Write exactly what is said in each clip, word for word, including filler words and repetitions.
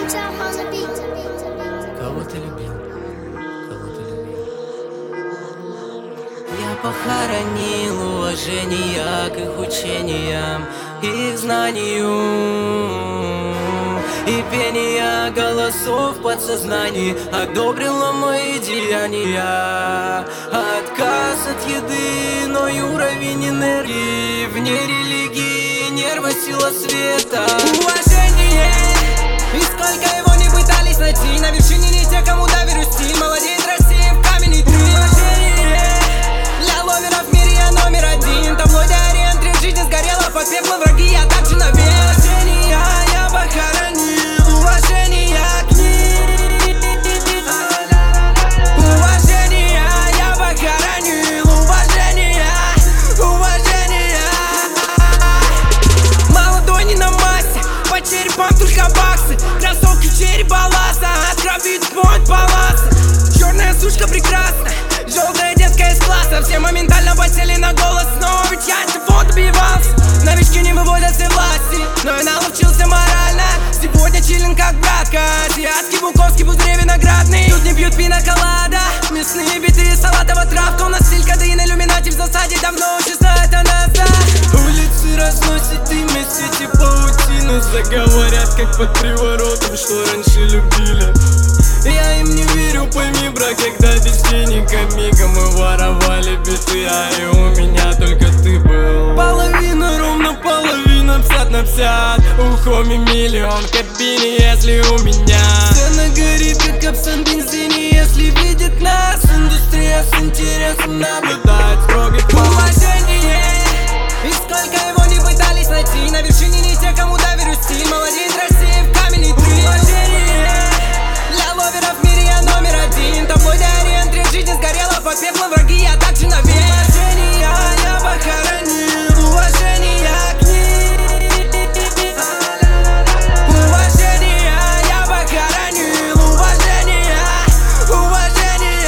Кого ты любил? Кого ты любил? Я похоронил уважение к их учениям, их знанию. И пение голосов в подсознании одобрило мои деяния. Отказ от еды, но и уровень энергии вне религии, нервы, сила света. Уважение, и сколько его не пытались найти, на вершине не те, кому доверюсь стиль. Молодеет Россия в каменный три. Уважение, для ловеров в мире я номер один. Таблоиды ориентир, жизнь сгорела под пеплом, враги, я также на вес. Уважение, я похоронил уважение к ним. Уважение, я похоронил уважение, уважение. Молодой не на массе, по черепам только баксы. Кроссовки в череп балласа, от крови спонт паласа. Черная сучка прекрасна, желтая детская из класса. Все моментально потели на голос, но ведь я всего добивался. Новички не выводят все власти, но я наловчился морально. Сегодня чиллин как братка, азиатский, буковский, пузыри виноградный. Тут не пьют пиноколада, мясные биты, салатовая травка. У нас стиль кадын, иллюминати в засаде, давно уже знает о нас, да. Улицы разносят имя, сети паутину. Заговорят как под приворотом, что раньше любили. Я им не верю, пойми, брат, когда без денег амиго мы воровали биты, а и у меня только ты был. Половина, ровно половина, пятьдесят на пятьдесят. У хоми миллион в кабине, если у меня сцена горит, как абсент бензине. Если видит нас, индустрия с интересом наблюдает строгих. Уважение, и сколько его не пытались найти, на вершине не те, кому доверюсь стиль. Молодеет Россия в каменный три. Уважение, для ловеров в мире я номер один. Таблоиды ориентир, жизнь сгорела под пеплом, враги, я также на вес. Уважение, я похоронил уважение к ним. Уважение, я похоронил уважение, уважение.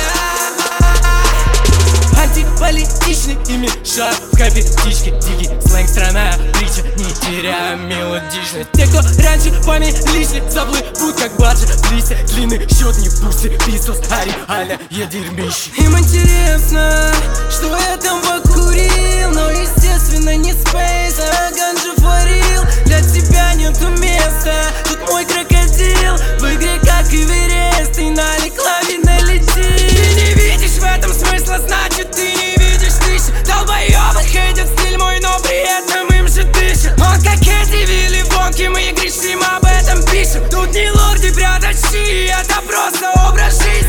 Антиполитичный ими шаг в капе птички. Дикий сленг, страна, притча, не теряем мелодичность. Те, кто раньше помились, заплывут как баржа в листья. Длинный счет не пусти, пистолс, а реально я дерьмище. Им интересно, что я там покурил, но естественно не спейс, а ганджа фарил. Для тебя нету места, тут мой крокодил. В игре как Эверест, ты налик лавина летит. Ты не видишь в этом смысла, значит ты не видишь тысяч. Долбоёбы хейтят стиль мой, но при этом им же дышит. Он как эти вилли вонки, мы грешим, об этом пишем. Тут не лорди прятать щи, это просто образ жизни.